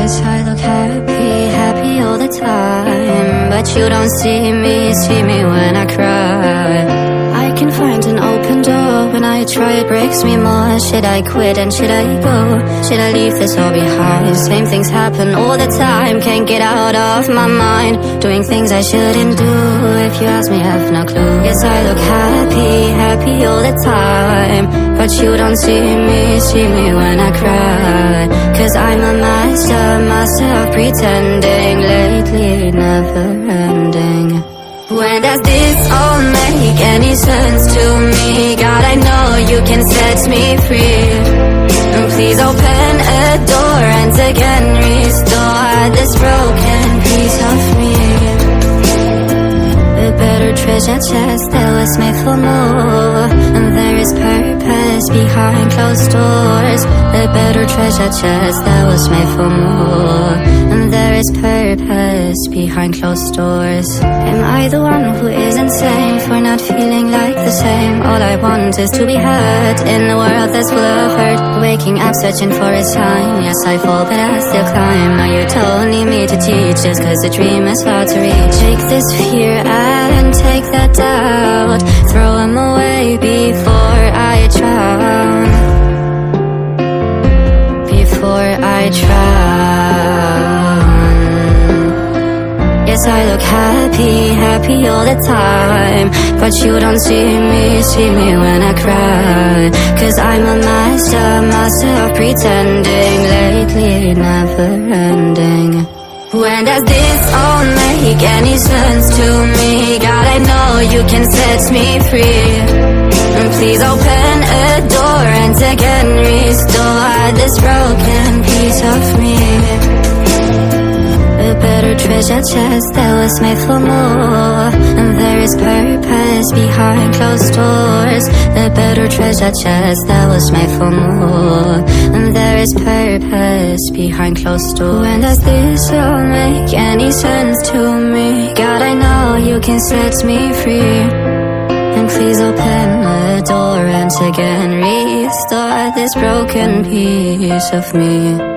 Yes, I look happy, happy all the time, but you don't see me when I cry. I can find an open door. When I try, it breaks me more. Should I quit and should I go? Should I leave this all behind? Same things happen all the time. Can't get out of my mind. Doing things I shouldn't do. If you ask me, I have no clue. Yes, I look happy, happy all the time, but you don't see me when I cry. Cause I'm a master of pretending. Lately, never ending. When does this all make any sense to me? God, I know you can set me free. Please open a door and again restore this broken piece of me. A better treasure chest that was made for more, and there is purpose behind closed doors. A better treasure chest that was made for more, and there is purpose behind closed doors. Am I the one who is insane for not feeling like the same? All I want is to be heard in a world that's full of hurt. Waking up searching for a sign. Yes, I fall but I still climb. Now you're telling me to teach just cause the dream is hard to reach. Take this fear and take that doubt. Throw them away before I drown. Before I drown. Yes, I look happy, happy all the time, but you don't see me when I cry. Cause I'm a master of pretending. Lately, never ending. When does this all make any sense to me? God, I know you can set me free. Please open a door and again restore this broken piece of me. A better treasure chest that was made for more, and there is purpose behind closed doors. A better treasure chest that was made for more, and there is purpose behind closed doors. When does this all make any sense to me? God, I know you can set me free. And please open the door and again restore this broken piece of me.